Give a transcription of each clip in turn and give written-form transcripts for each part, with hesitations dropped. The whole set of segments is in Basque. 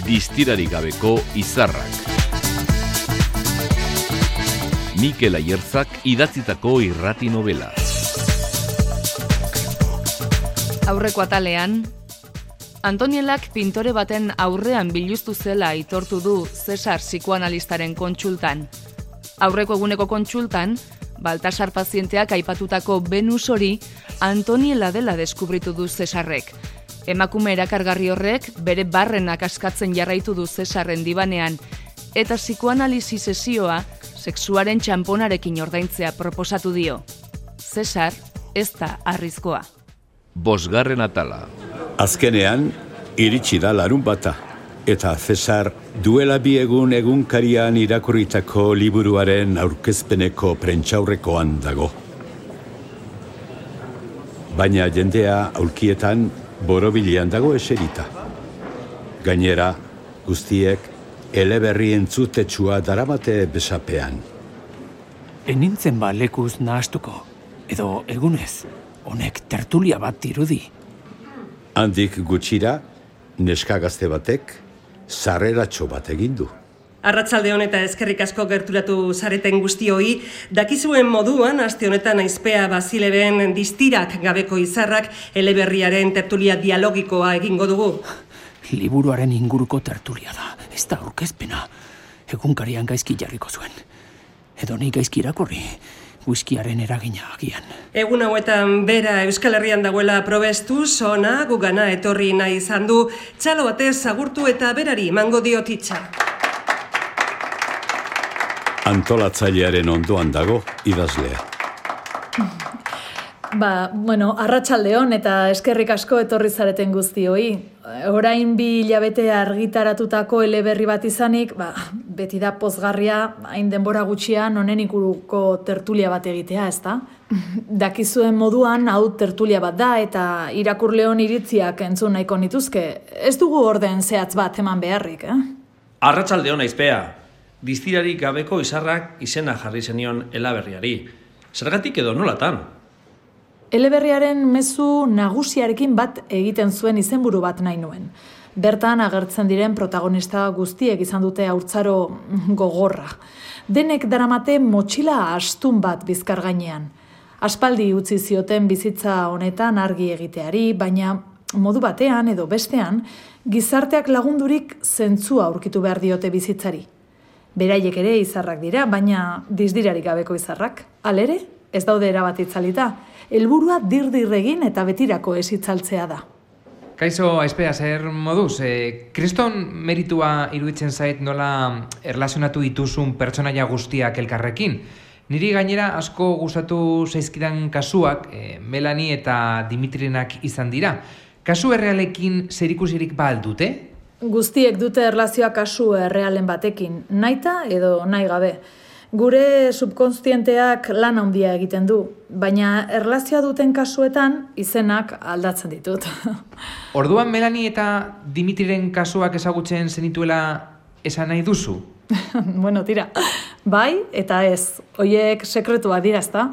Distirarik gabeko izarrak. Mikel Aierzak idatzitako irrati novela. Aurreko atalean, Antonielak pintore baten aurrean biluztu zela aitortu du Cesar psikoanalistaren kontsultan. Aurreko eguneko kontsultan, Baltasar pazienteak aipatutako Venus hori Antoniela dela deskubritu du Cesarrek. Emakume erakargarri horrek bere barrenak askatzen jarraitu du Cesarren dibanean, eta psikoanalisi sesioa sexuaren txamponarekin ordaintzea proposatu dio. Cesar ez da arrizkoa. 5. atala. Azkenean, iritsi da larunbata, eta Cesar duela 2 egun egunkarian irakurritako liburuaren aurkezpeneko prentsaurrekoan dago. Baina jendea aulkietan borobilean dago eserita. Gainera, guztiek eleberri entzutetsua daramate besapean. Enintzen ba lekuz nahastuko, edo egunez, honek tertulia bat dirudi. Handik gutxira, neska gazte batek sarreratxo bat egin du. Arratsalde honeta eskerrik asko gerturatu zareten guztioi, dakizuen moduan aste honetan Aizpea Basileben Distirak gabeko izarrak eleberriaren tertulia dialogikoa egingo dugu. Liburuaren inguruko tertulia da, ez da aurkezpena. Egunkarian gaizki jarriko zuen. Edo ni gaizki irakurri, whiskiaren eragina agian. Egun hauetan bera Euskal Herrian dagoela probestuz, ona gugana etorri nahi izan du, txalo batez agurtu eta berari emango diotitza. Antolatzailearen ondoan dago idazlea. Arratsaldeon eta eskerrik asko etorri zareten guztioi. Orain 2 hilabete argitaratutako eleberri bat izanik, beti da pozgarria, hain denbora gutxian honen inguruko tertulia bat egitea, ezta? Dakizuen moduan hau tertulia bat da eta irakurleon iritziak entzun nahiko nituzke. Ez dugu orden zehatz bat eman beharrik, Arratsaldeon Aizpea. Distirarik gabeko izarrak izena jarri zenion eleberriari. Zergatik edo nolatan? Eleberriaren mezu nagusiarekin bat egiten zuen izenburu bat nahi nuen. Bertan agertzen diren protagonista guztiek izan dute haurtzaro gogorra. Denek daramate motxila astun bat bizkar gainean. Aspaldi utzi zioten bizitza honetan argi egiteari, baina modu batean edo bestean, gizarteak lagundurik zentzua aurkitu behar diote bizitzari. Beraiek ere izarrak dira, baina distirarik gabeko izarrak. Halere, ez daude erabat itzalita. Helburua dirdirregin eta betirako ez itzaltzea da. Kaixo Aizpea, zer moduz? Kriston meritua iruditzen zait nola erlazionatu dituzun pertsonaia guztiak elkarrekin. Niri gainera asko gustatu zaizkidan kasuak Melanie eta Dimitrirenak izan dira. Kasu errealekin zerikusirik ba aldute? Guztiek dute erlazioa kasu errealen batekin, nahita edo nahi gabe. Gure subkonstienteak lan handia egiten du, baina erlazioa duten kasuetan izenak aldatzen ditut. Orduan Melanie eta Dimitriren kasuak ezagutzen zenituela esan nahi duzu? Tira, bai eta ez, hoiek sekretua dira, ezta?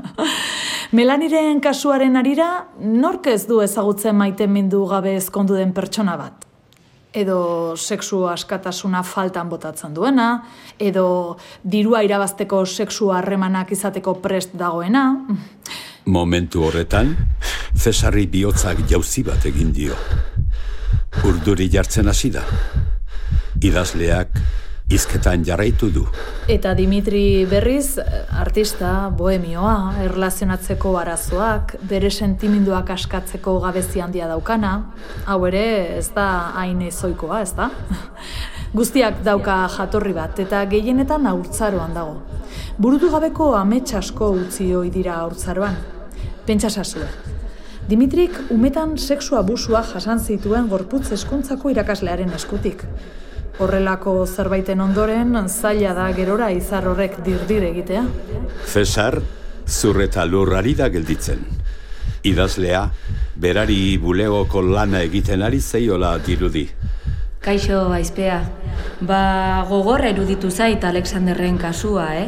Melaniren kasuaren arira, nork ez du ezagutzen maitemindu gabe ezkondu den pertsona bat? Edo sexu askatasuna faltan botatzen duena, edo dirua irabazteko sexu harremanak izateko prest dagoena. Momentu horretan, Cesarri bihotzak jauzi bat egin dio. Urduri jartzen hasi da. Idazleak hizketan jarraitu du. Eta Dimitri berriz, artista, bohemioa, erlazionatzeko arazoak, bere sentimenduak askatzeko gabezi handia daukana, hau ere ez da hain ezoikoa, ez da? Guztiak dauka jatorri bat eta gehienetan haurtzaroan dago. Burutu gabeko amets asko utzi ohi dira haurtzaroan. Pentsa sasue. Dimitrik umetan sexu abusua jasan zituen gorputz hezkuntzako irakaslearen eskutik. Horrelako zerbaiten ondoren, zaila da gerora izar horrek dirdir egitea. Cesar, zurreta lurrari da gelditzen. Idazlea, berari bulegoko lana egiten ari zeiola dirudi. Kaixo Aizpea, gogorra eruditu zait Alexanderren kasua,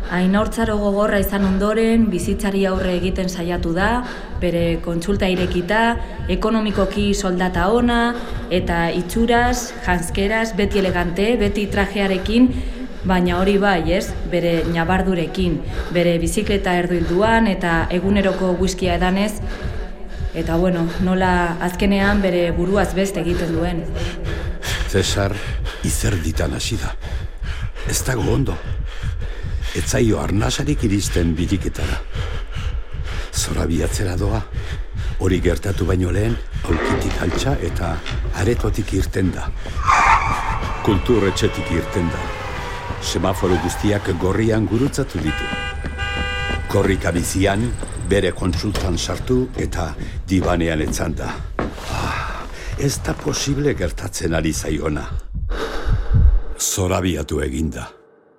Hain gogorra izan ondoren, bizitzari aurre egiten saiatu da, bere kontsulta irekita, ekonomikoki soldata ona, eta itxuraz, janskeraz, beti elegante, beti trajearekin, baina hori bai, ez, bere nabardurekin, bere bizikleta erduilduan eta eguneroko whiskia edanez, eta bueno, nola azkenean bere buruaz beste egiten duen. Cesar izerditan hasi da. Ez dago ondo. Ez zaio arnasarik iristen biriketara. Zorabiatzera doa. Hori gertatu baino lehen, aulkitik altxa eta aretotik irten da. Kulturretxetik irten da. Semaforo guztiak gorrian gurutzatu ditu. Korrika bizian, bere kontsultan sartu eta dibanean etzan da. Ez da posible gertatzen ari zaiona. Zorabiatu eginda.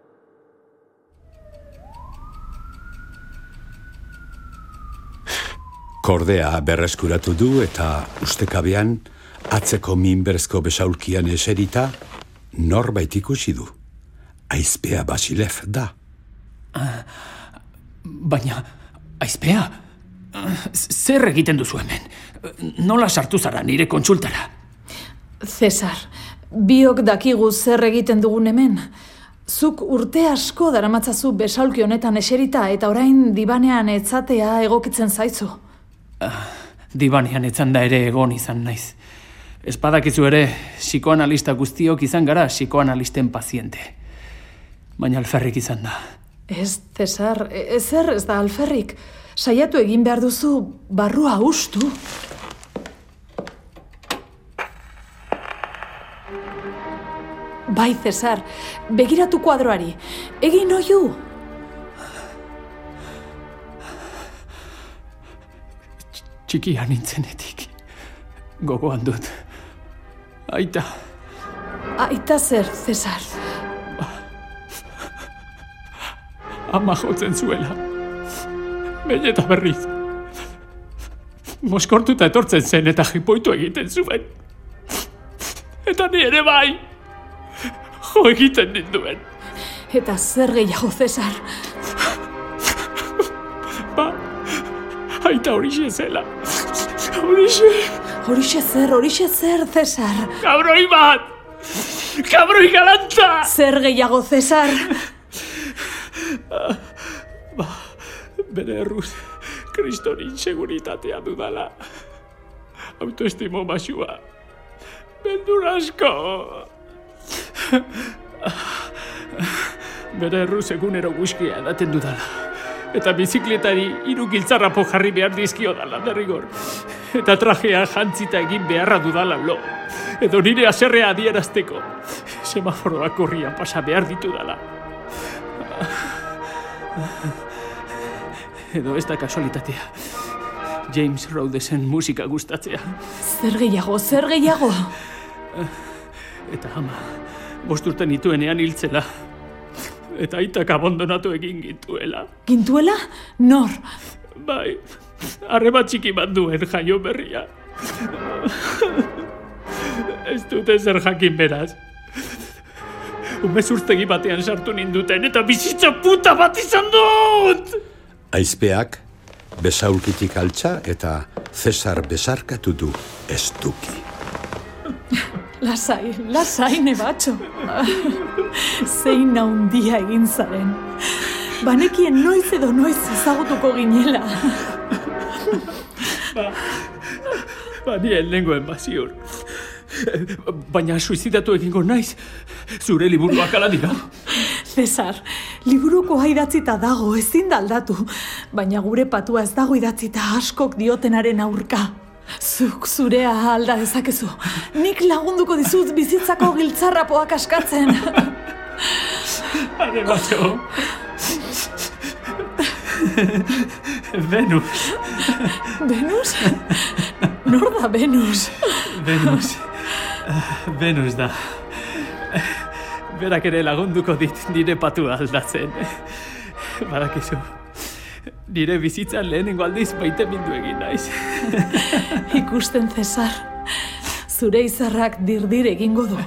Kordea berreskuratu du eta ustekabean atzeko minberezko besaulkian eserita norbait ikusi du. Aizpea Basilev da. Baina, aizpea, zer egiten duzu hemen? Nola sartu zara nire kontsultara? Cesar, biok dakigu zer egiten dugun hemen. Zuk urte asko daramatzazu besaulki honetan eserita eta orain dibanean etzatea egokitzen zaizu. Dibanean etzan da ere egon izan naiz. Espadakizu ere, psikoanalista guztiok izan gara psikoanalisten paziente. Baina alferrik izan da. Ez, Cesar, ezer ez da alferrik. Saiatu egin behar duzu barrua hustu. Bai, Cesar, begiratu kuadroari. Egin oiu. Txikia nintzenetik. Gogoan dut. Aita. Aita zer, Cesar? Ama jotzen zuela. Behin eta berriz. Moskortuta etortzen zen eta jipoitu egiten zuen. Eta ni ere bai. Jo egiten ninduen. Eta zer gehiago, Cesar? Aita horixe zela. Horixe. Horixe zer, Cesar? Kabroi bat! Kabroi galanta! Zer gehiago, Cesar? Bere erruz, kriston inseguritatea dudala. Autoestimo basua. Beldur asko. Bere erruz egunero guzkia edaten dudala. Eta bizikletari 3 giltzarrapo jarri behar dizkio dala derrigor. Eta trajea jantzita egin beharra dudala lo. Edo nire aserrea adierazteko. Semaforoak gorrian pasa behar ditu dala. Edo ez da kasualitatea. James Rhodesen musika gustatzea. Zer gehiago? Eta ama, 5 urte nituenean hiltzela. Eta aitak abandonatu egin gintuela. Gintuela? Nor? Bai, arreba txiki bat duen jaio berria. Ez dut ezer jakin beraz. Umezurtegi batean sartu ninduten eta bizitza puta bat izan dut! Aizpeak besaulkitik altxa eta Cesar besarkatu du estuki. Lasai, nebatxo. Zein handia egin zaren. Banekien noiz edo noiz ezagutuko ginela. Nien lengoen baziur. Baina suizidatu egingo naiz. Zure liburuak ala dira. Cesar, liburukoa idatzita dago, ezin da aldatu. Baina gure patua ez dago idatzita askok diotenaren aurka. Zuk zurea alda dezakezu. Nik lagunduko dizut bizitzako giltzarrapoak askatzen. Ademazio. Venus. Venus? Nor da Venus? Venus da. Berak ere lagunduko dit nire patua aldatzen. Badakizu. Nire bizitzan lehenengo aldiz maite mindu egin naiz. Ikusten, Cesar. Zure izarrak dirdir egingo du.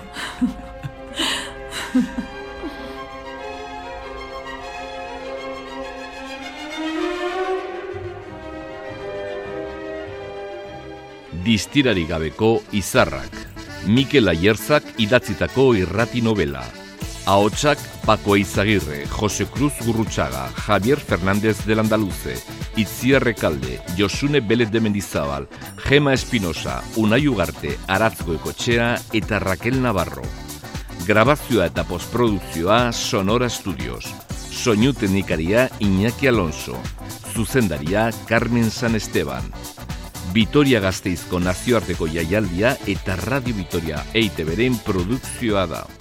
Distirari gabeko izarrak. Mikel Aierzak idatzitako irrati novela. Ahotsak Paco Eizagirre, Jose Cruz Gurrutxaga, Javier Fernández del Andaluze, Itziar Rekalde, Josune Belez de Mendizabal, Gema Espinosa, Unai Ugarte, Aratzko Ekotxea eta Raquel Navarro. Grabazioa eta postprodukzioa Sonora Studios. Soinu teknikaria Iñaki Alonso. Zuzendaria Carmen San Esteban. Vitoria Gasteizko nazioarteko jaialdia eta Radio Vitoria EITB-ren produkzioa da.